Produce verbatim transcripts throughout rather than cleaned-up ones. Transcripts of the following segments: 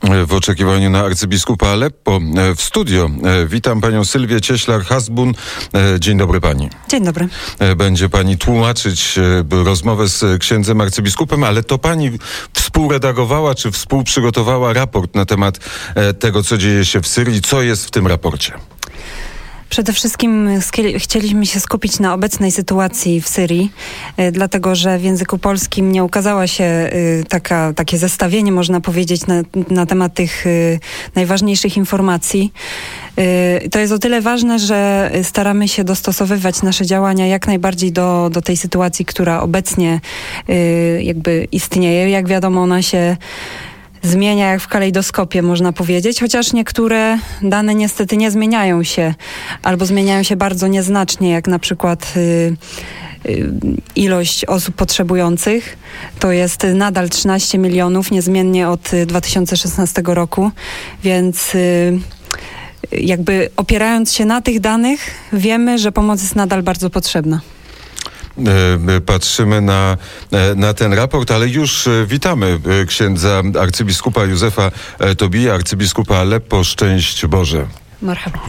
W oczekiwaniu na arcybiskupa Aleppo w studio witam panią Sylwię Cieślar-Hasbun. Dzień dobry pani. Dzień dobry. Będzie pani tłumaczyć rozmowę z księdzem arcybiskupem, ale to pani współredagowała czy współprzygotowała raport na temat tego, co dzieje się w Syrii. Co jest w tym raporcie? Przede wszystkim chcieliśmy się skupić na obecnej sytuacji w Syrii, dlatego że w języku polskim nie ukazała się taka, takie zestawienie, można powiedzieć, na, na temat tych najważniejszych informacji. To jest o tyle ważne, że staramy się dostosowywać nasze działania jak najbardziej do, do tej sytuacji, która obecnie jakby istnieje. Jak wiadomo, ona się zmienia jak w kalejdoskopie, można powiedzieć, chociaż niektóre dane niestety nie zmieniają się albo zmieniają się bardzo nieznacznie, jak na przykład y, y, ilość osób potrzebujących. To jest nadal trzynaście milionów, niezmiennie od dwa tysiące szesnastego roku, więc y, jakby opierając się na tych danych, wiemy, że pomoc jest nadal bardzo potrzebna. Patrzymy na, na ten raport, ale już witamy księdza arcybiskupa Józefa Tobija, arcybiskupa Aleppo. Szczęść Boże. Marhaba.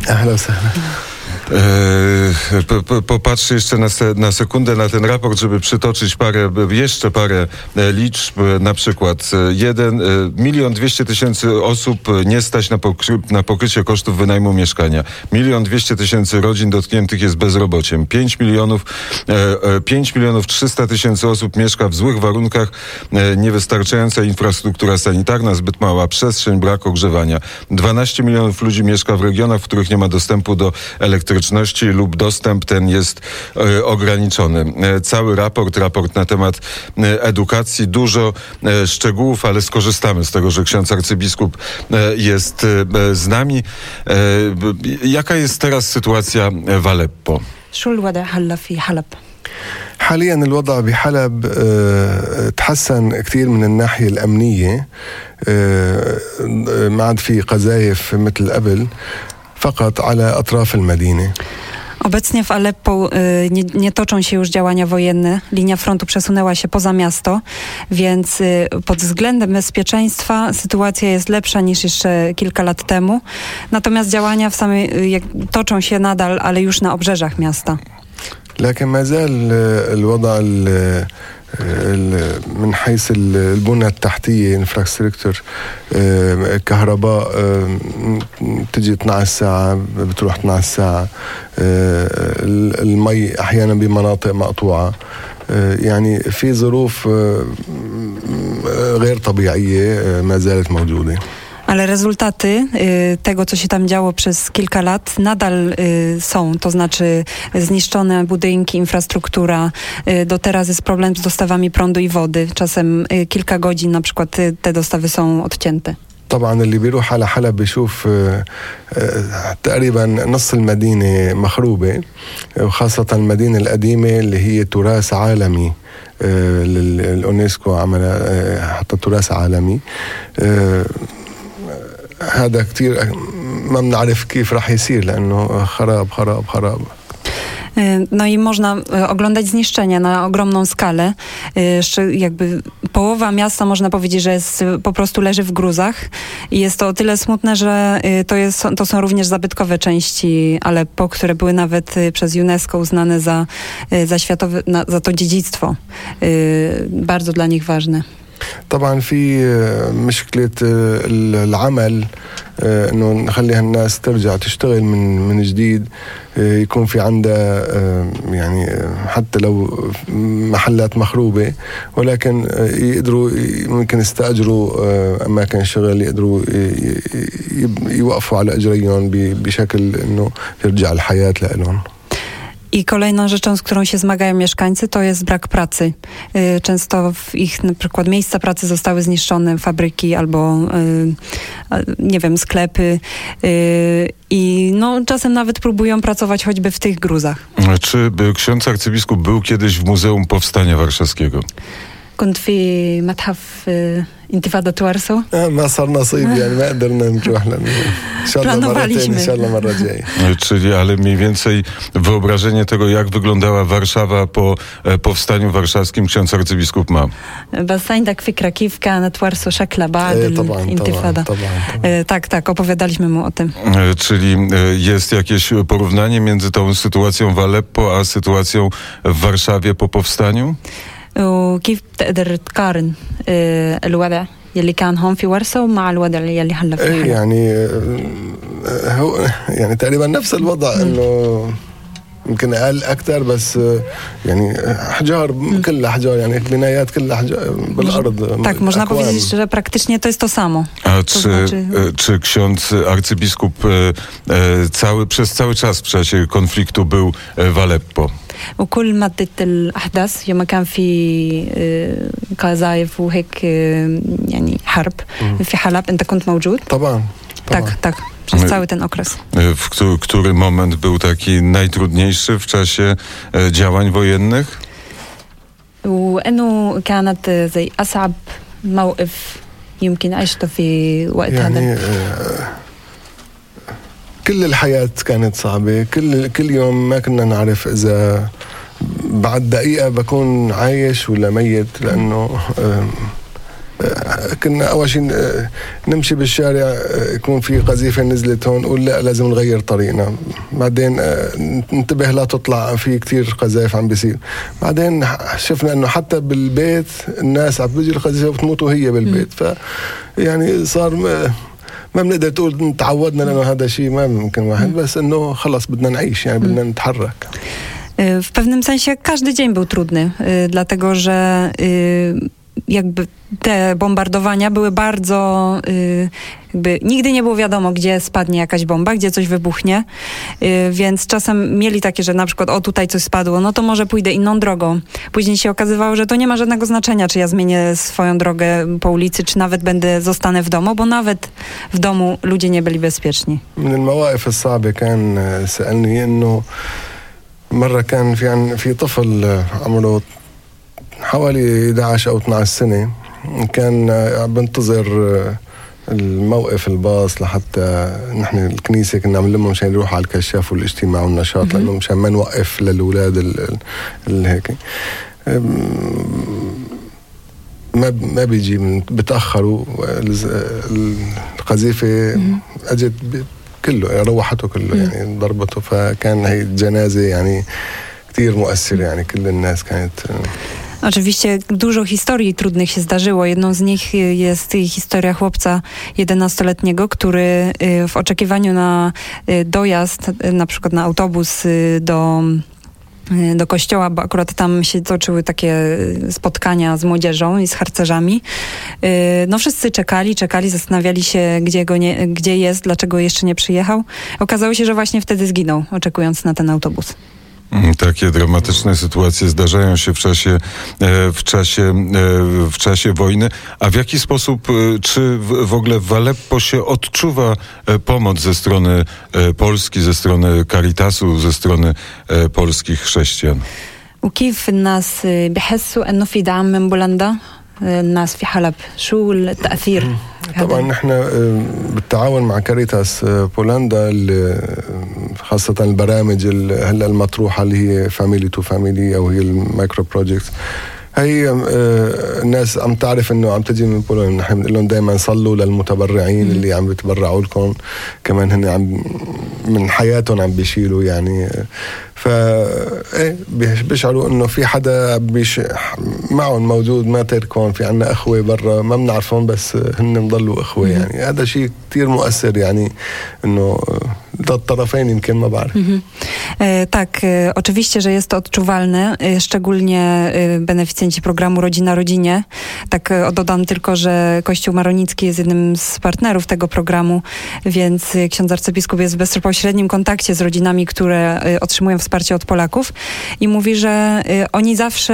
E, Popatrzę jeszcze na, se, na sekundę na ten raport, żeby przytoczyć parę, jeszcze parę liczb. Na przykład jeden milion dwieście tysięcy osób nie stać na, pokry, na pokrycie kosztów wynajmu mieszkania. Milion dwieście tysięcy rodzin dotkniętych jest bezrobociem. Pięć milionów, e, pięć milionów trzysta tysięcy osób mieszka w złych warunkach. E, niewystarczająca infrastruktura sanitarna, zbyt mała przestrzeń, brak ogrzewania. dwanaście milionów ludzi mieszka w regionach, w których nie ma dostępu do elektryczności lub dostęp ten jest e, ograniczony. E, cały raport, raport na temat e, edukacji, dużo e, szczegółów, ale skorzystamy z tego, że ksiądz arcybiskup e, jest e, z nami. E, jaka jest teraz sytuacja w Aleppo? حاليا الوضع بحلب تحسن كثير من الناحية الأمنية، ما عاد في قذائف مثل قبل، فقط على أطراف المدينة. Obecnie w Aleppo y, nie, nie toczą się już działania wojenne. Linia frontu przesunęła się poza miasto, więc y, pod względem bezpieczeństwa sytuacja jest lepsza niż jeszcze kilka lat temu. Natomiast działania w samej, y, jak, toczą się nadal, ale już na obrzeżach miasta. لكن ما زال الوضع من حيث البنى التحتية انفراستراكشر، الكهرباء تجي اثنعش ساعة بتروح اثنعش ساعة، المي أحيانا بمناطق مقطوعة، يعني في ظروف غير طبيعية ما زالت موجودة. Ale rezultaty y, tego, co się tam działo przez kilka lat, nadal y, są. To znaczy zniszczone budynki, infrastruktura. Y, do teraz jest problem z dostawami prądu i wody. Czasem y, kilka godzin na przykład y, te dostawy są odcięte. طبعا اللي بيروح على حلب بيشوف تقريبا نص المدينة مخروبة، وخاصة المدينة القديمة اللي هي تراث عالمي، اليونسكو عمل حتى تراث عالمي. هذا كتير ما بنعرف كيف راح يصير لأنه خراب خراب خراب. No i można oglądać zniszczenia na ogromną skalę. Jeszcze jakby połowa miasta, można powiedzieć, że jest, po prostu leży w gruzach. I jest to o tyle smutne, że to, jest, to są również zabytkowe części Aleppo, które były nawet przez UNESCO uznane za, za światowe, za to dziedzictwo. Bardzo dla nich ważne. طبعا في مشكلة العمل، انه نخلي الناس ترجع تشتغل من من جديد، يكون في عندها يعني حتى لو محلات مخروبة، ولكن يقدروا ممكن يستأجروا أماكن شغل، يقدروا يوقفوا على أجريهم بشكل انه يرجع الحياة لهم. I kolejną rzeczą, z którą się zmagają mieszkańcy, to jest brak pracy. Często w ich na przykład miejsca pracy zostały zniszczone, fabryki albo nie wiem, sklepy i no, czasem nawet próbują pracować choćby w tych gruzach. Czy ksiądz arcybiskup był kiedyś w Muzeum Powstania Warszawskiego? كنت في متحف انتفاضة وارسو. ما صار نصيب يعني ما قدرنا نروح لأنه إن شاء الله مرتين إن شاء الله مرة جاية. Czyli ale mniej więcej wyobrażenie tego, jak wyglądała Warszawa po powstaniu warszawskim, ksiądz arcybiskup ma. بس عندك فكرة كيف كانت وارسو شكلها بعد الانتفاضة. Tak, tak, opowiadaliśmy mu o tym. Czyli jest jakieś porównanie między tą sytuacją w Aleppo a sytuacją w Warszawie po powstaniu? وكيف بتقدر تقارن الوضع يلي كان هون في ورسا مع الوضع يلي هلا في حلب؟ يعني هو يعني تقريبا نفس الوضع انه يمكن اقل اكثر بس يعني احجار كلها احجار يعني بنايات كلها احجار بالارض. Tak, można powiedzieć, że praktycznie to jest to samo. A czy, znaczy... czy ksiądz arcybiskup cały, przez cały czas w czasie konfliktu był w Aleppo? وكل مدة الأحداث يوم كان في قذائف وهيك يعني حرب في حلب أنت كنت موجود؟ طبعا. Tak, tak. Przez cały ten okres. W który, który moment był taki najtrudniejszy w czasie działań wojennych? وأنه كانت زي أصعب موقف يمكن عشته في وقت هذا. كل الحياة كانت صعبة، كل كل يوم ما كنا نعرف إذا بعد دقيقة بكون عايش ولا ميت، لأنه كنا أول شيء نمشي بالشارع يكون في قذيفة نزلت هون نقول لا لازم نغير طريقنا، بعدين ننتبه لا تطلع في كتير قذائف عم بيصير، بعدين شفنا إنه حتى بالبيت الناس عم بيجي القذيفة وبتموت وهي بالبيت، ف يعني صار ما بنقدر تقول تعودنا لأنه هذا شيء ما ممكن واحد، بس إنه خلص بدنا نعيش يعني بدنا نتحرك. W pewnym sensie każdy dzień był trudny, dlatego że jakby te bombardowania były bardzo, jakby nigdy nie było wiadomo, gdzie spadnie jakaś bomba, gdzie coś wybuchnie, więc czasem mieli takie, że na przykład o tutaj coś spadło, no to może pójdę inną drogą. Później się okazywało, że to nie ma żadnego znaczenia, czy ja zmienię swoją drogę po ulicy, czy nawet będę zostanę w domu, bo nawet w domu ludzie nie byli bezpieczni. من المواقف الصعبة كان سألني إنه مرة كان في في طفل عمره حوالي إحدى عشر أو اثنتي عشرة سنة، كان بنتظر الموقف الباص لحتى نحن الكنيسة كنا عم نلمهم مشان يروحوا على الكشاف والاجتماع والنشاط، لأنه مشان ما نوقف للأولاد اللي هيك ما ما بيجي بتأخروا، القذيفة أجت كله روحته كله يعني ضربته، فكان هي الجنازة يعني كتير مؤثرة يعني كل الناس كانت. Oczywiście dużo historii trudnych się zdarzyło. Jedną z nich jest historia chłopca jedenastoletniego, który w oczekiwaniu na dojazd, na przykład na autobus do do kościoła, bo akurat tam się toczyły takie spotkania z młodzieżą i z harcerzami. No wszyscy czekali, czekali, zastanawiali się, gdzie, go nie, gdzie jest, dlaczego jeszcze nie przyjechał. Okazało się, że właśnie wtedy zginął, oczekując na ten autobus. Takie dramatyczne sytuacje zdarzają się w czasie, w czasie, w czasie wojny. A w jaki sposób, czy w ogóle w Aleppo się odczuwa pomoc ze strony Polski, ze strony Caritasu, ze strony polskich chrześcijan? وكيف الناس بحسوا انه في دعم من بولندا الناس في حلب؟ شو التأثير؟ طبعا نحن بالتعاون مع كاريتاس بولندا خاصة البرامج هلا المطروحة اللي هي فاميلي تو فاميلي أو هي المايكرو بروجيكتس، هي الناس عم تعرف انه عم تجي من بولندا، نحن بنقول لهم دائما صلوا للمتبرعين اللي عم بيتبرعوا لكم، كمان هن عم من حياتهم عم بيشيلوا يعني، ف ايه بيشعروا انه في حدا بيش معهم موجود ما تركهم، في عنا اخوه برا ما بنعرفهم بس هن بضلوا اخوه يعني، هذا شيء كتير مؤثر يعني انه الطرفين يمكن ما بعرف. E, tak, e, oczywiście, że jest to odczuwalne, e, szczególnie e, beneficjenci programu Rodzina Rodzinie. Tak e, dodam tylko, że Kościół Maronicki jest jednym z partnerów tego programu, więc e, ksiądz arcybiskup jest w bezpośrednim kontakcie z rodzinami, które e, otrzymują wsparcie od Polaków i mówi, że e, oni zawsze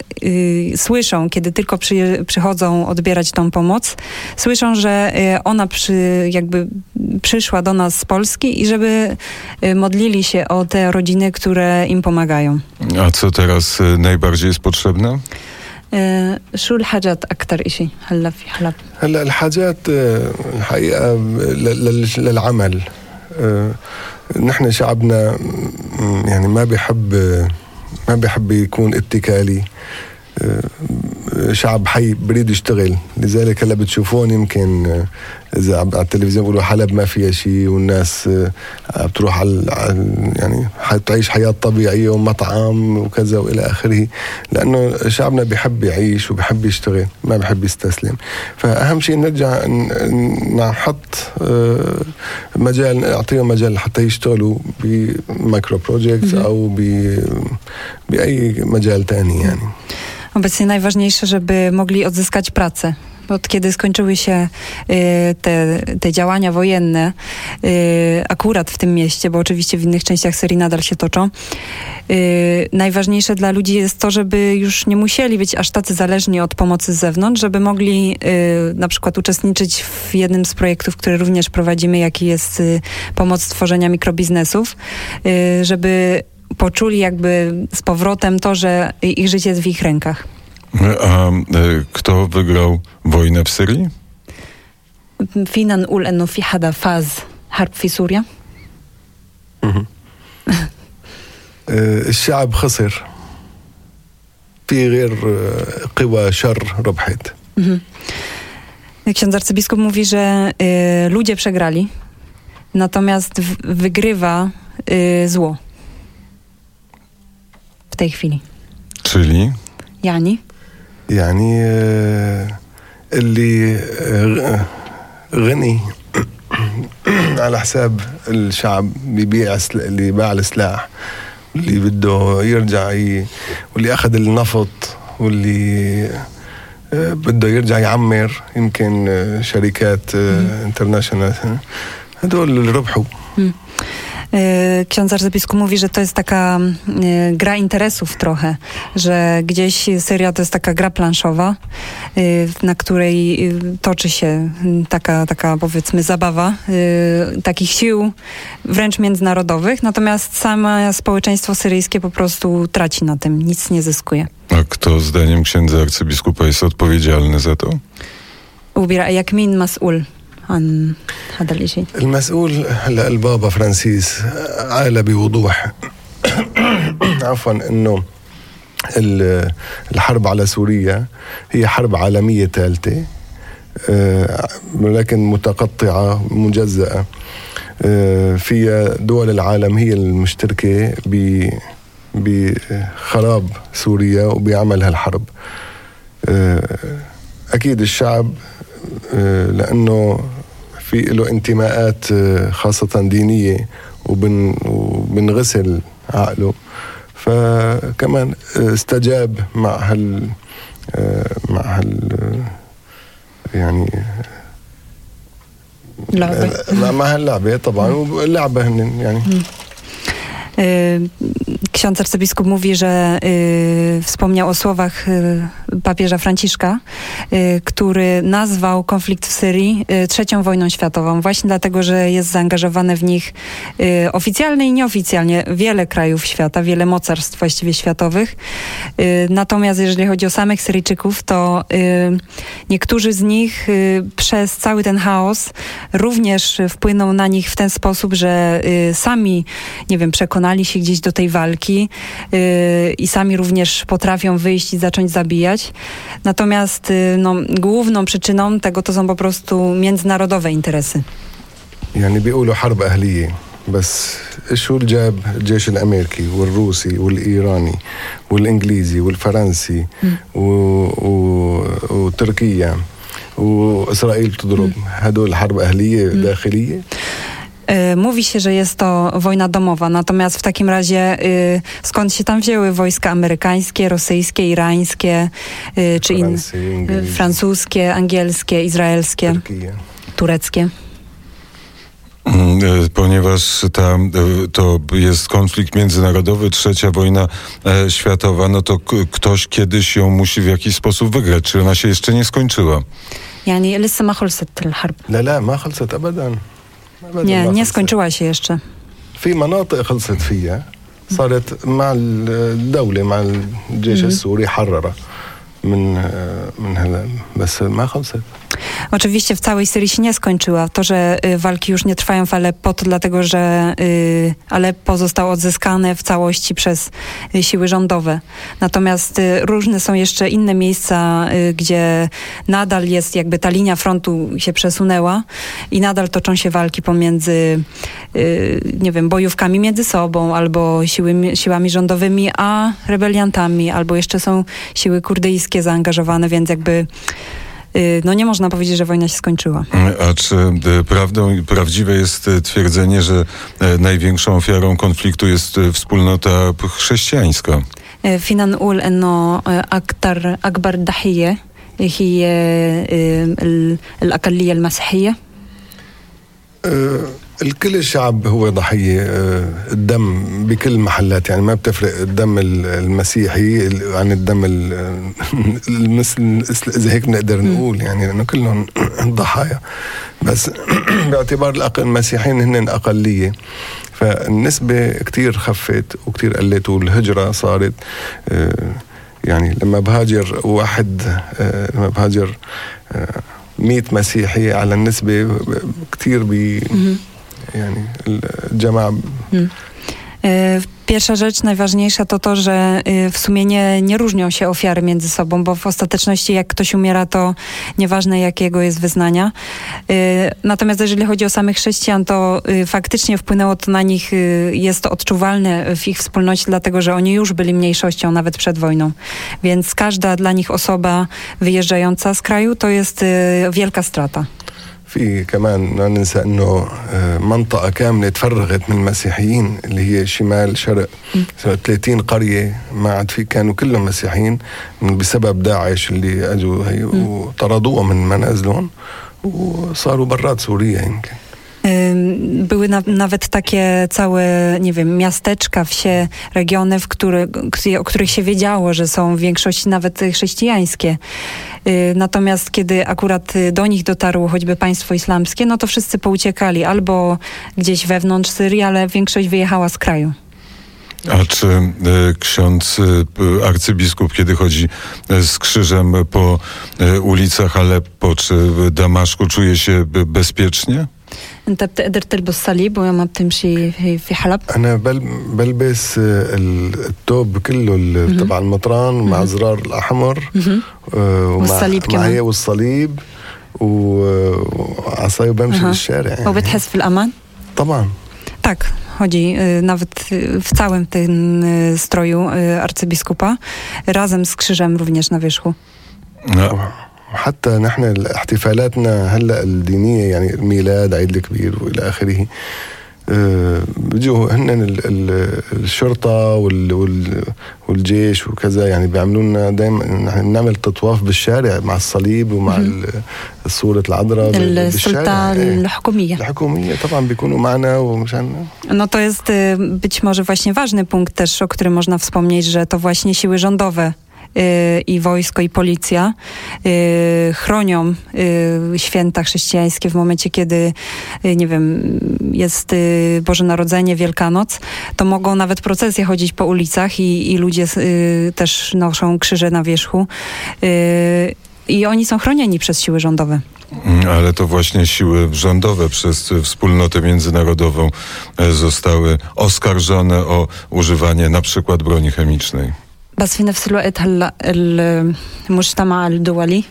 e, słyszą, kiedy tylko przy, przychodzą odbierać tą pomoc, słyszą, że e, ona przy, jakby przyszła do nas z Polski i żeby e, modlili się o te rodziny, które im pomagają. A co teraz najbardziej jest potrzebne? آه، شو الحاجات أكتر إشي هلا في حلب؟ هلا الحاجات آه، الحقيقة ل- لل- للعمل. آه، نحن شعبنا م- يعني ما بيحب ما بيحب يكون اتكالي. آه، شعب حي بريد يشتغل، لذلك هلا بتشوفون يمكن آه، اذا على التلفزيون بيقولوا حلب ما فيها شيء والناس آه، بتروح على على- يعني حتعيش حياه طبيعيه ومطعم وكذا والى اخره، لانه شعبنا بيحب يعيش وبيحب يشتغل، ما بيحب يستسلم. فاهم شيء نرجع ن- نحط آه، مجال، نعطيهم مجال حتى يشتغلوا بمايكرو بروجيكت او ب- باي مجال تاني يعني. Obecnie najważniejsze, żeby mogli odzyskać pracę. Od kiedy skończyły się y, te, te działania wojenne, y, akurat w tym mieście, bo oczywiście w innych częściach Syrii nadal się toczą, y, najważniejsze dla ludzi jest to, żeby już nie musieli być aż tacy zależni od pomocy z zewnątrz, żeby mogli y, na przykład uczestniczyć w jednym z projektów, który również prowadzimy, jaki jest y, pomoc tworzenia mikrobiznesów, y, żeby poczuli jakby z powrotem to, że ich życie jest w ich rękach. A e, kto wygrał wojnę w Syrii? فينا نقول انه في حدا فاز حرب في سوريا؟ آه، الشعب خسر، في غير آه، قوى شر ربحت. Ksiądz arcybiskup mówi, że y, ludzie przegrali, natomiast w, wygrywa y, zło w tej chwili. Czyli? Yani? يعني آه، اللي آه، غني على حساب الشعب بيبيع سل- اللي باع السلاح، واللي بده يرجع ي... واللي اخذ النفط، واللي آه، بده يرجع يعمر يمكن آه، شركات آه، انترناشونال، هدول اللي ربحوا. Y, Ksiądz arcybiskup mówi, że to jest taka y, gra interesów trochę, że gdzieś Syria to jest taka gra planszowa, y, na której y, toczy się y, taka, taka powiedzmy zabawa y, takich sił wręcz międzynarodowych, natomiast same społeczeństwo syryjskie po prostu traci na tym, nic nie zyskuje. A kto zdaniem księdza arcybiskupa jest odpowiedzialny za to? وبرأيك jak min mas'ul عن هذا الشيء؟ المسؤول هلا البابا فرانسيس قال بوضوح عفوا انه ال- الحرب على سوريا هي حرب عالميه ثالثه، آه، ولكن متقطعه مجزأه، آه، فيها دول العالم هي المشتركه ب بخراب سوريا وبعمل هالحرب. آه، اكيد الشعب آه، لانه في له انتماءات آه، خاصة دينية وبن وبنغسل عقله، فكمان آه، استجاب مع هال آه، مع هال آه، يعني لعبة. مع- مع هاللعبة طبعا، واللعبة هن يعني Y, Ksiądz arcybiskup mówi, że y, wspomniał o słowach y, papieża Franciszka, y, który nazwał konflikt w Syrii y, trzecią wojną światową, właśnie dlatego, że jest zaangażowane w nich y, oficjalnie i nieoficjalnie wiele krajów świata, wiele mocarstw właściwie światowych. Y, natomiast jeżeli chodzi o samych Syryjczyków, to y, niektórzy z nich y, przez cały ten chaos również wpłyną na nich w ten sposób, że y, sami, nie wiem, przekonali się gdzieś do tej walki yy, i sami również potrafią wyjść i zacząć zabijać. Natomiast yy, no, główną przyczyną tego to są po prostu międzynarodowe interesy. يعني بيقولوا حرب أهلية، بس شو اللي جاب الجيش الأمريكي والروسي والإيراني والإنجليزي والفرنسي و... و... وتركيا وإسرائيل بتضرب، هدول حرب أهلية داخلية؟ Yy, Mówi się, że jest to wojna domowa, natomiast w takim razie yy, skąd się tam wzięły wojska amerykańskie, rosyjskie, irańskie, yy, czy inne, فرنسي، yy, إنجليزي، francuskie, angielskie, izraelskie, تركيا. tureckie? Mm, e, Ponieważ ta, e, to jest konflikt międzynarodowy, trzecia wojna e, światowa, no to k- ktoś kiedyś ją musi w jakiś sposób wygrać. Czy ona się jeszcze nie skończyła? Yani لسه ما خلصت الحرب. لا لا ما خلصت أبدا. أبداً Nie, ما nie خلصت. skończyła się jeszcze. في مناطق خلصت فيها، صارت مع الدولة مع الجيش السوري حررها، من من هلا بس ما خلصت. Oczywiście w całej Syrii się nie skończyła. To, że y, walki już nie trwają w Aleppo, to dlatego, że y, Aleppo zostało odzyskane w całości przez y, siły rządowe. Natomiast y, różne są jeszcze inne miejsca, y, gdzie nadal jest jakby ta linia frontu się przesunęła i nadal toczą się walki pomiędzy, y, nie wiem, bojówkami między sobą albo siły, siłami rządowymi, a rebeliantami, albo jeszcze są siły kurdyjskie zaangażowane, więc jakby no nie można powiedzieć, że wojna się skończyła. A czy prawdą, prawdziwe jest twierdzenie, że największą ofiarą konfliktu jest wspólnota chrześcijańska? فينا نقول انه اكثر اكبر ضحيه هي الاقليه المسيحيه. الكل الشعب هو ضحية الدم بكل المحلات، يعني ما بتفرق الدم المسيحي عن الدم المسلم إذا هيك نقدر نقول، يعني لأنه كلهم ضحايا، بس باعتبار المسيحيين هن أقلية فالنسبة كتير خفت وكتير قلت، والهجرة صارت يعني لما بهاجر واحد لما بهاجر مية مسيحي على النسبة كتير بي يعني الجماعة. Pierwsza rzecz, najważniejsza to to, że w sumie nie, nie różnią się ofiary między sobą, bo w ostateczności jak ktoś umiera, to nieważne jakiego jest wyznania. Natomiast jeżeli chodzi o samych chrześcijan, to faktycznie wpłynęło to na nich, jest to odczuwalne w ich wspólnocie, dlatego że oni już byli mniejszością nawet przed wojną. Więc każda dla nich osoba wyjeżdżająca z kraju to jest wielka strata. في كمان ما ننسى انه منطقه كامله تفرغت من المسيحيين اللي هي شمال شرق ثلاثين قريه ما عاد في، كانوا كلهم مسيحيين بسبب داعش اللي اجوا هي وطردوهم من منازلهم وصاروا برات سوريا يمكن. Były na, nawet takie całe, nie wiem, miasteczka, wsie, regiony, w które, o których się wiedziało, że są w większości nawet chrześcijańskie. Natomiast kiedy akurat do nich dotarło choćby państwo islamskie, no to wszyscy pouciekali albo gdzieś wewnątrz Syrii, ale większość wyjechała z kraju. A czy y, ksiądz y, arcybiskup, kiedy chodzi y, z krzyżem po y, ulicach Aleppo czy Damaszku, czuje się y, bezpiecznie? انت بتقدر تلبس صليب وما بتمشي في حلب؟ انا بل بلبس الثوب كله تبع المطران مع زرار الاحمر والصليب كمان والصليب وعصاي وبمشي بالشارع يعني. وبتحس في الامان؟ طبعا. Tak, chodzi nawet w całym tym stroju arcybiskupa, razem z krzyżem również na wierzchu. No. حتى نحن احتفالاتنا هلا الدينيه يعني الميلاد عيد الكبير والى اخره بيجوا هن الشرطه والجيش وكذا، يعني بيعملوا لنا دائما نحن نعمل تطواف بالشارع مع الصليب ومع صوره العذراء بالشارع. الحكوميه الحكوميه طبعا بيكونوا معنا ومشان. No to jest być może właśnie ważny punkt też, o którym można wspomnieć, że to właśnie siły rządowe i wojsko, i policja y, chronią y, święta chrześcijańskie w momencie, kiedy y, nie wiem, jest y, Boże Narodzenie, Wielkanoc, to mogą nawet procesje chodzić po ulicach i, i ludzie y, też noszą krzyże na wierzchu y, i oni są chronieni przez siły rządowe. Ale to właśnie siły rządowe przez wspólnotę międzynarodową zostały oskarżone o używanie na przykład broni chemicznej. بس في نفس الوقت هلا المجتمع الدولي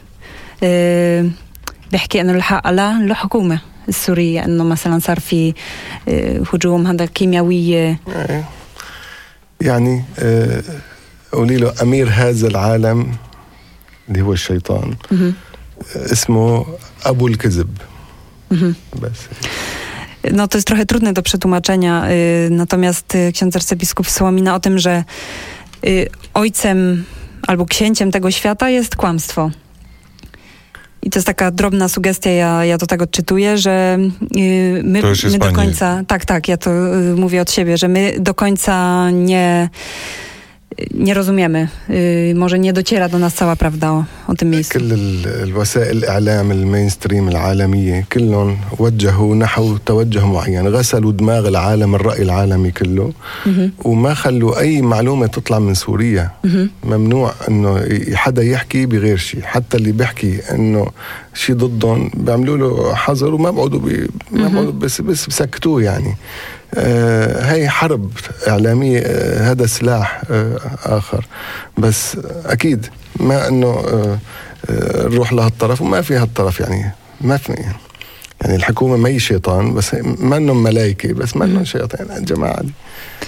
بيحكي انه الحق للحكومه السوريه، انه مثلا صار في هجوم هذا كيميائيه. يعني قولي له امير هذا العالم اللي هو الشيطان اسمه ابو الكذب. بس No to jest trochę trudne do przetłumaczenia, natomiast ksiądz arcybiskup wspomina o tym, że ojcem albo księciem tego świata jest kłamstwo. I to jest taka drobna sugestia, ja, ja to tak odczytuję, że my, my do końca... Tak, tak, ja to mówię od siebie, że my do końca nie... nie rozumiemy. Może nie dociera do nas cała prawda o, o tym miejscu. كل الوسائل الإعلام المينستريم العالمية كلهم وجهوا نحو توجه معين، غسلوا دماغ العالم الرأي العالمي كله وما خلوا أي معلومة تطلع من سوريا. ممنوع إنه حدا يحكي بغير شيء، حتى اللي بيحكي إنه شيء ضدهم بيعملوا له حظر وما بقعدوا بي... ما بقعدوا بس بس بسكتوه يعني. آه هي حرب إعلامية، آه هذا سلاح آه آخر، بس أكيد ما إنه آه آه نروح لهالطرف وما في هالطرف يعني ما في يعني الحكومة ما هي شيطان، بس ما إنهم ملايكة، بس ما إنهم شياطين الجماعة دي.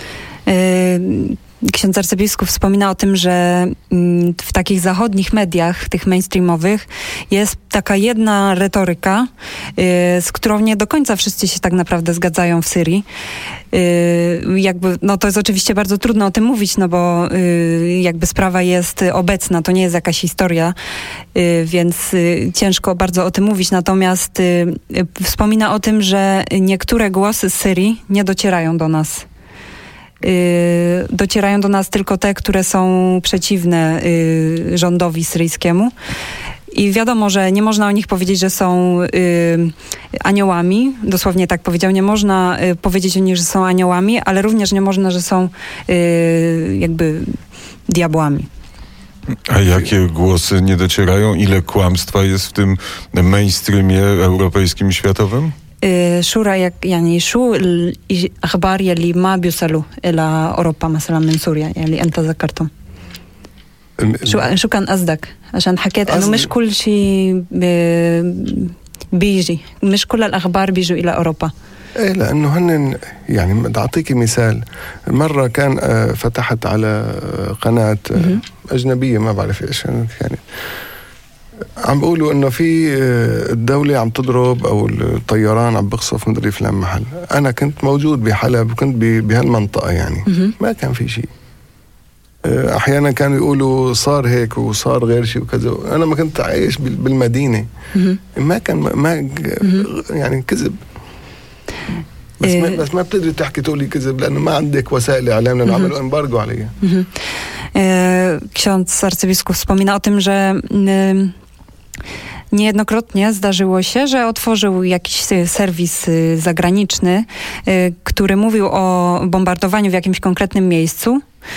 Ksiądz arcybiskup wspomina o tym, że w takich zachodnich mediach, tych mainstreamowych, jest taka jedna retoryka, z którą nie do końca wszyscy się tak naprawdę zgadzają w Syrii. Jakby, no to jest oczywiście bardzo trudno o tym mówić, no bo jakby sprawa jest obecna, to nie jest jakaś historia, więc ciężko bardzo o tym mówić. Natomiast wspomina o tym, że niektóre głosy z Syrii nie docierają do nas. Yy, docierają do nas tylko te, które są przeciwne yy, rządowi syryjskiemu. I wiadomo, że nie można o nich powiedzieć, że są yy, aniołami. Dosłownie tak powiedział. Nie można yy, powiedzieć o nich, że są aniołami, ale również nie można, że są yy, jakby diabłami. A jakie głosy nie docierają? Ile kłamstwa jest w tym mainstreamie europejskim i światowym? شو رأيك يعني شو الأخبار يلي ما بيوصلوا إلى أوروبا مثلا من سوريا يعني أنت ذكرتهم؟ شو شو كان قصدك؟ عشان حكيت إنه مش كل شيء بيجي، مش كل الأخبار بيجوا إلى أوروبا. ايه لانه هن يعني بدي اعطيكي مثال. مره كان فتحت على قناه اجنبيه ما بعرف ايش يعني عم بيقولوا انه في الدولة عم تضرب او الطيران عم بقصف مدري فلان محل. انا كنت موجود بحلب وكنت بهالمنطقة يعني ما كان في شيء. احيانا كانوا يقولوا صار هيك وصار غير شيء وكذا. انا ما كنت عايش بالمدينة ما كان ما يعني كذب. بس ما بس ما بتقدري تحكي تقولي كذب لانه ما عندك وسائل اعلام لانه عملوا امبارجو عليها. Ksiądz arcybiskup wspomina o tym, że niejednokrotnie zdarzyło się, że otworzył jakiś serwis zagraniczny, który mówił o bombardowaniu w jakimś konkretnym miejscu,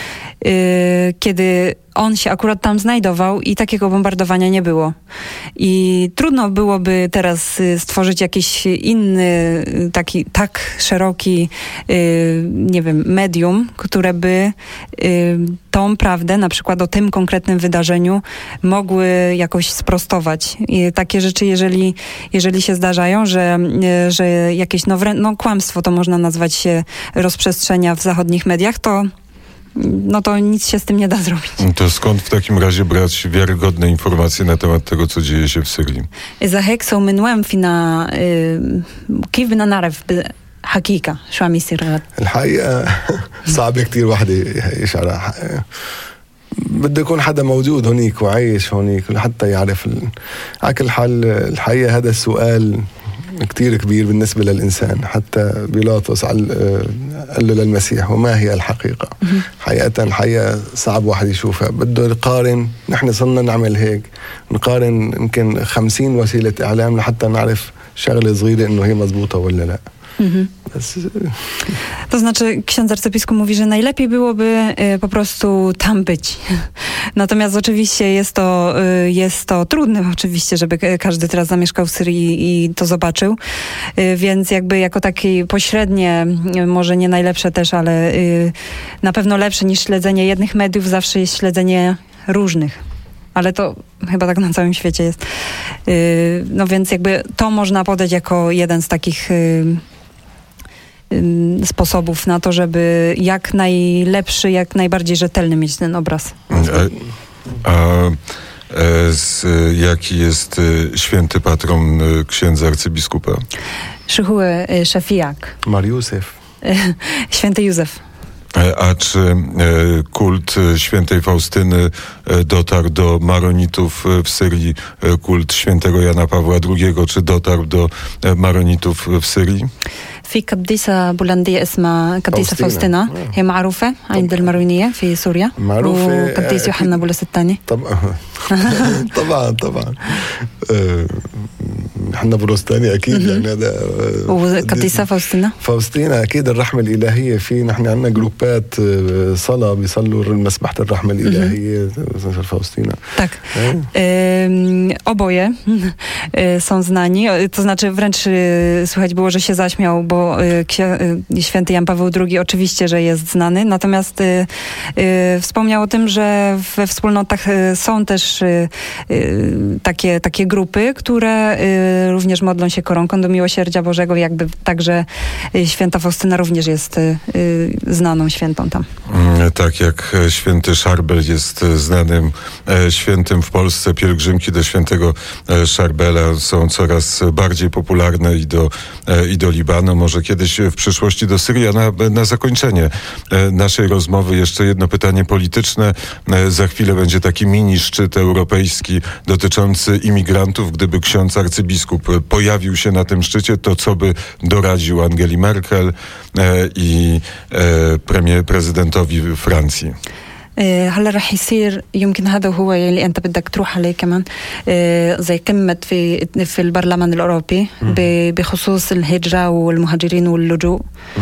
kiedy on się akurat tam znajdował i takiego bombardowania nie było. I trudno byłoby teraz stworzyć jakiś inny, taki tak szeroki, nie wiem, medium, które by tą prawdę, na przykład o tym konkretnym wydarzeniu, mogły jakoś sprostować. I takie rzeczy, jeżeli, jeżeli się zdarzają, że, że jakieś no, no, kłamstwo to można nazwać się rozprzestrzenia w zachodnich mediach, to no to nic się z tym nie da zrobić. To skąd w takim razie brać wiarygodne informacje na temat tego, co dzieje się w Syrii? إذا هيك سو من وين فينا كيف بدنا نعرف حقيقة شو عم يصير غاد؟ الحقيقة صعبة كتير وحدة يشعرها. بده يكون حدا موجود هونيك وعايش هونيك حتى يعرف. على كل حال الحقيقة هذا السؤال كتير كبير بالنسبة للإنسان. حتى بيلاطس قال له للمسيح وما هي الحقيقة؟ حقيقة الحقيقة صعب واحد يشوفها. بده يقارن. نحن صرنا نعمل هيك نقارن يمكن خمسين وسيلة إعلام لحتى نعرف شغلة صغيرة إنه هي مزبوطة ولا لا. Mhm. To znaczy, ksiądz arcybiskup mówi, że najlepiej byłoby y, po prostu tam być. Natomiast oczywiście jest to, y, jest to trudne oczywiście, żeby każdy teraz zamieszkał w Syrii i to zobaczył. Y, więc jakby jako takie pośrednie, y, może nie najlepsze też, ale y, na pewno lepsze niż śledzenie jednych mediów zawsze jest śledzenie różnych. Ale to chyba tak na całym świecie jest. Y, no więc jakby to można podać jako jeden z takich y, sposobów na to, żeby jak najlepszy, jak najbardziej rzetelny mieć ten obraz. A, a z, jaki jest święty patron księdza arcybiskupa? Szychuły Szafiak. Mar Józef. Święty Józef. A A czy kult świętej Faustyny dotarł do maronitów w Syrii, kult świętego Jana Pawła drugiego, czy dotarł do maronitów w Syrii? في قديسة بولندية اسمها قديسة فاوستينا، هي معروفة عند المارونية في سوريا، معروفة. وقديس يوحنا بولس الثاني. طبعا طبعا طبعا يوحنا بولس الثاني اكيد، يعني هذا وقديسة فاوستينا فاوستينا اكيد الرحمة الإلهية. في نحن عندنا جروبات صلاة بيصلوا مسبحة الرحمة الإلهية فاوستينا. Tak. Ym, oboje są znani, to znaczy wręcz słychać było, że się zaśmiał, bo święty Jan Paweł drugi oczywiście, że jest znany, natomiast y, y, wspomniał o tym, że we wspólnotach są też y, y, takie, takie grupy, które y, również modlą się koronką do miłosierdzia Bożego, jakby także y, święta Faustyna również jest y, y, znaną świętą tam. Tak jak święty Szarbel jest znanym e, świętym w Polsce, pielgrzymki do świętego e, Szarbela są coraz bardziej popularne i do, e, i do Libanu, może kiedyś w przyszłości do Syrii. A na, na zakończenie e, naszej rozmowy jeszcze jedno pytanie polityczne. E, za chwilę będzie taki mini szczyt europejski dotyczący imigrantów. Gdyby ksiądz arcybiskup pojawił się na tym szczycie, to co by doradził Angeli Merkel e, i e, premier, prezydentowi Francji? هلا رح يصير يمكن هذا هو اللي انت بدك تروح عليه كمان زي قمة في في البرلمان الأوروبي بخصوص الهجرة والمهاجرين واللجوء.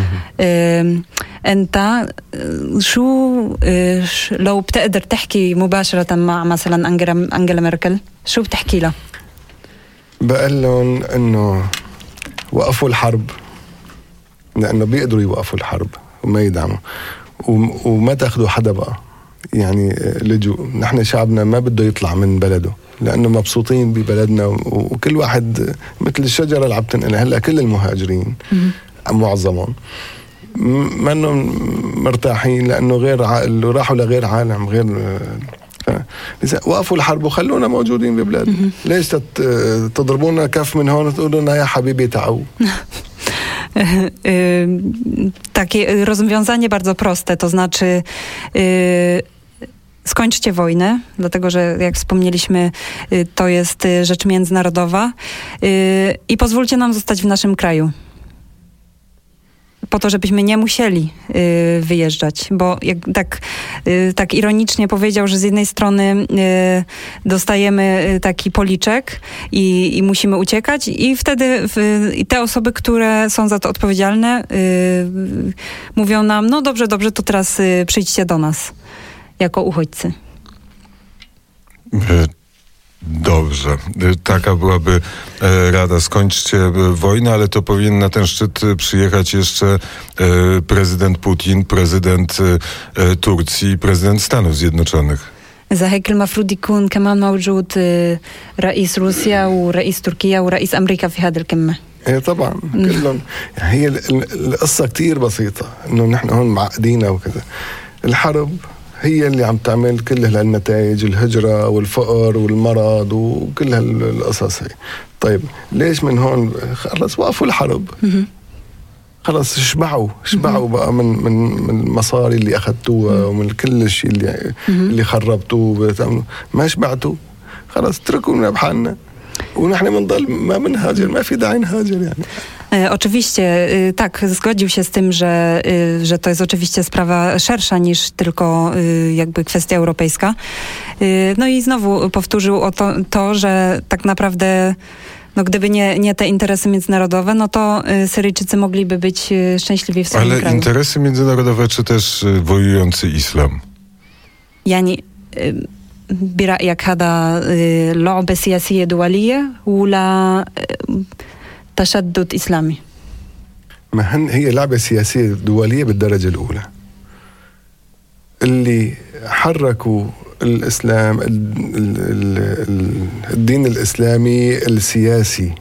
انت شو لو بتقدر تحكي مباشرة مع مثلا أنجلا أنجلا ميركل شو بتحكي لها؟ بقول لهم انه وقفوا الحرب، لانه بيقدروا يوقفوا الحرب وما يدعموا، وما تاخذوا حدا بقى يعني لجوء. نحن شعبنا ما بده يطلع من بلده لانه مبسوطين ببلدنا، وكل واحد مثل الشجره اللي عم تنقل. هلا كل المهاجرين معظمهم ما انهم مرتاحين لانه غير عائل، وراحوا لغير عالم غير. إذا وقفوا الحرب وخلونا موجودين ببلادنا. ليش تضربونا كف من هون وتقولوا لنا يا حبيبي تعالوا؟ Takie rozwiązanie bardzo proste, to znaczy skończcie wojnę, dlatego że jak wspomnieliśmy, to jest rzecz międzynarodowa i pozwólcie nam zostać w naszym kraju. Po to, żebyśmy nie musieli y, wyjeżdżać, bo jak, tak, y, tak ironicznie powiedział, że z jednej strony y, dostajemy taki policzek i, i musimy uciekać i wtedy y, i te osoby, które są za to odpowiedzialne y, mówią nam, no dobrze, dobrze, to teraz y, przyjdźcie do nas jako uchodźcy. Dobrze. Taka byłaby rada. Skończcie wojnę, ale to powinien na ten szczyt przyjechać jeszcze prezydent Putin, prezydent Turcji i prezydent Stanów Zjednoczonych. إذا هيك المفروض يكون كمان موجود رئيس روسيا ورئيس تركيا ورئيس أمريكا في هذه القمة. ايه طبعا كلهم. هي القصة كتير بسيطة، إنه نحن هون معقدين وكذا. الحرب هي اللي عم تعمل كل هالنتائج، الهجرة والفقر والمرض وكل هالقصص هي. طيب ليش من هون خلص وقفوا الحرب؟ خلص شبعوا شبعوا بقى من من من المصاري اللي اخذتوها ومن كل الشيء اللي اللي خربتوه ما شبعتوا، خلص اتركونا بحالنا ونحن بنضل ما بنهاجر، ما في داعي نهاجر يعني. Oczywiście, tak, zgodził się z tym, że, że to jest oczywiście sprawa szersza niż tylko jakby kwestia europejska. No i znowu powtórzył o to, to że tak naprawdę no gdyby nie, nie te interesy międzynarodowe, no to Syryjczycy mogliby być szczęśliwi w swoim Ale kraju. interesy międzynarodowe, czy też wojujący islam? يعني برأيك هذا لعبة سياسية دولية ولا تشدد إسلامي؟ ما هن هي لعبة سياسية دولية بالدرجة الأولى. اللي حركوا الإسلام الدين الإسلامي السياسي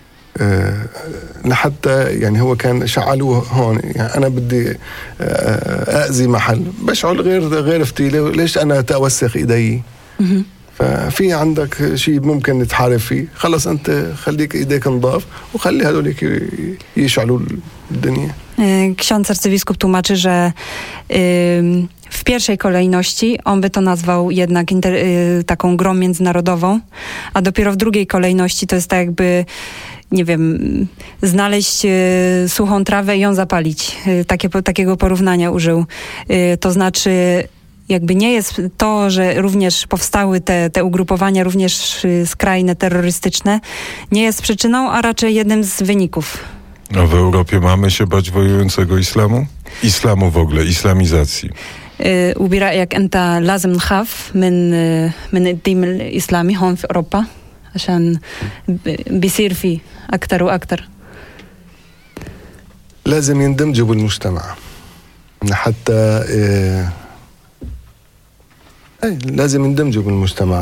لحتى يعني هو كان شعلوه هون. يعني أنا بدي أأذي محل بشعل غير غير فتيلة، ليش أنا أتوسخ إيدي؟ ففي عندك شيء ممكن نتحارب فيه، خلص أنت خليك إيديك نضاف وخلي هذوليك يشعلوا الدنيا. Ksiądz arcybiskup tłumaczy, że w pierwszej kolejności on by to nazwał jednak inter, taką grą międzynarodową, a dopiero w drugiej kolejności to jest tak jakby, nie wiem, znaleźć suchą trawę i ją zapalić. Takie, takiego porównania użył. To znaczy, jakby nie jest to, że również powstały te, te ugrupowania, również skrajne, terrorystyczne, nie jest przyczyną, a raczej jednym z wyników. A w Europie mamy się bać wojującego islamu? Islamu w ogóle, islamizacji. وبرأيك أنت لازم نخاف من من الدين الإسلامي هون في أوروبا عشان بيصير فيه أكتر وأكتر؟ لازم يندمجوا بالمجتمع حتى إيه أي لازم يندمجوا بالمجتمع.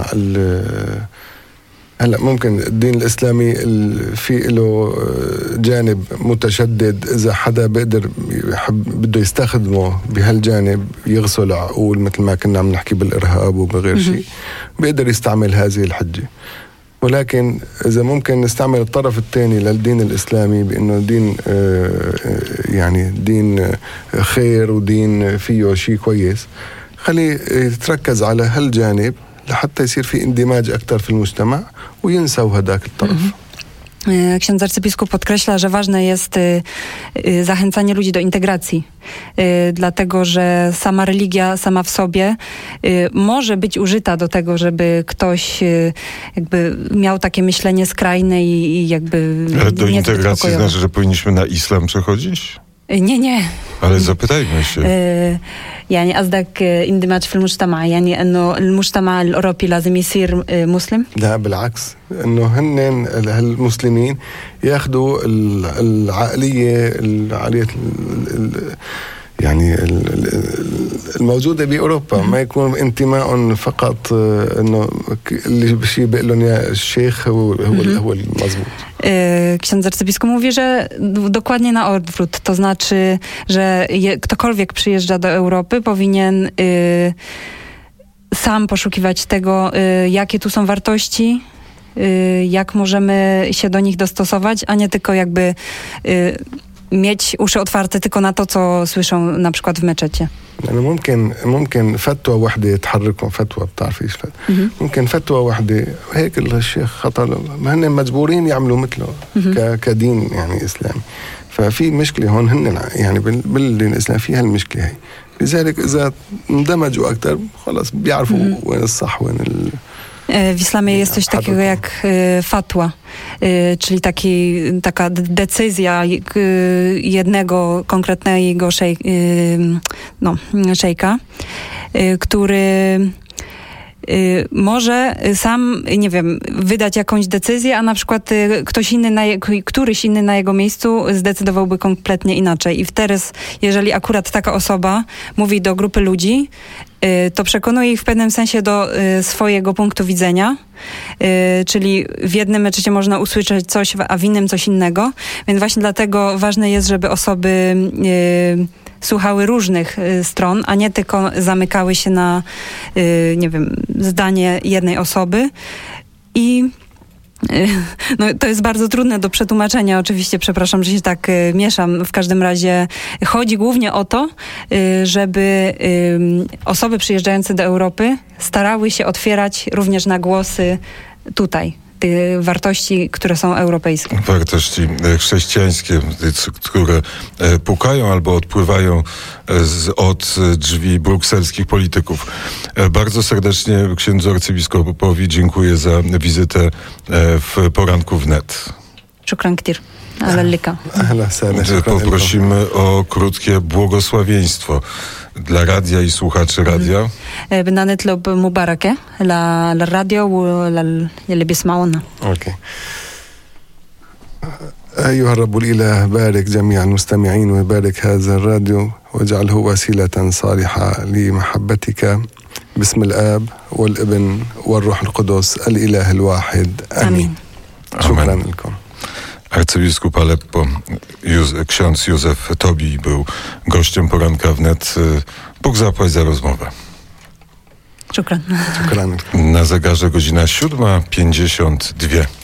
هلا ممكن الدين الإسلامي في له جانب متشدد، إذا حدا بيقدر يحب بده يستخدمه بهالجانب يغسل عقول مثل ما كنا عم نحكي بالإرهاب وبغير شيء، بيقدر يستعمل هذه الحجة. ولكن إذا ممكن نستعمل الطرف الثاني للدين الإسلامي بأنه دين يعني دين خير ودين فيه شيء كويس، خليه يتركز على هالجانب لحتى يصير في اندماج أكثر في المجتمع وينسوا هداك الطرف. Ksiądz arcybiskup podkreśla, że ważne jest y, y, zachęcanie ludzi do integracji, y, dlatego że sama religia sama w sobie y, może być użyta do tego, żeby ktoś y, jakby miał takie myślenie skrajne i, i jakby Ale do integracji znaczy, że powinniśmy na islam przechodzić? Nie, nie. Ale zapytajmy się. يعني قصدك اندماج في المجتمع، يعني انه المجتمع الاوروبي لازم يصير مسلم؟ لا بالعكس، انه هن المسلمين ياخذوا العقليه العقليه يعني الموجوده باوروبا، ما يكون انتماء فقط انه اللي بشي بيقول لهم يا الشيخ هو هو هو المضبوط. Ksiądz arcybiskup mówi, że dokładnie na odwrót, to znaczy, że je, ktokolwiek przyjeżdża do Europy powinien y, sam poszukiwać tego, y, jakie tu są wartości, y, jak możemy się do nich dostosować, a nie tylko jakby y, mieć uszy otwarte tylko na to, co słyszą na przykład w meczecie. يعني ممكن ممكن فتوى وحده تحركهم، فتوى بتعرفيش فتوى ممكن فتوى وحده هيك الشيخ خطا، ما هن مجبورين يعملوا مثله كدين يعني اسلامي. ففي مشكله هون هن يعني بالدين الاسلامي في هالمشكله هي، لذلك اذا اندمجوا اكثر خلص بيعرفوا وين الصح وين ال W islamie jest coś takiego jak y, fatwa, y, czyli taki, taka decyzja y, jednego konkretnego szej, y, no, szejka, y, który y, może sam, nie wiem, wydać jakąś decyzję, a na przykład y, ktoś inny, na je, któryś inny na jego miejscu zdecydowałby kompletnie inaczej. I teraz, jeżeli akurat taka osoba mówi do grupy ludzi, to przekonuje ich w pewnym sensie do y, swojego punktu widzenia, y, czyli w jednym meczecie można usłyszeć coś, a w innym coś innego, więc właśnie dlatego ważne jest, żeby osoby y, słuchały różnych y, stron, a nie tylko zamykały się na, y, nie wiem, zdanie jednej osoby. I no, to jest bardzo trudne do przetłumaczenia. Oczywiście, przepraszam, że się tak y, mieszam. W każdym razie chodzi głównie o to, y, żeby y, osoby przyjeżdżające do Europy starały się otwierać również na głosy tutaj, tych wartości, które są europejskie. Wartości chrześcijańskie, które pukają albo odpływają z, od drzwi brukselskich polityków. Bardzo serdecznie księdzu arcybiskupowi dziękuję za wizytę w Poranku Wnet. Szukran ktir. Ale lika. Poprosimy o krótkie błogosławieństwo dla radia i słuchaczy radia. بدنا نطلب مباركة للراديو وللي بيسمعونا. اوكي. أيها الرب الإله، بارك جميع المستمعين وبارك هذا الراديو واجعله وسيلة صالحة لمحبتك، باسم الآب والابن والروح القدس الإله الواحد آمين. شكرا Amen. لكم. Arcybiskup Aleppo, Józef, ksiądz Józef Tobi był gościem Poranka Wnet. Bóg zapłać za rozmowę. Szukran. Szukran. Na zegarze godzina siódma pięćdziesiąt dwa.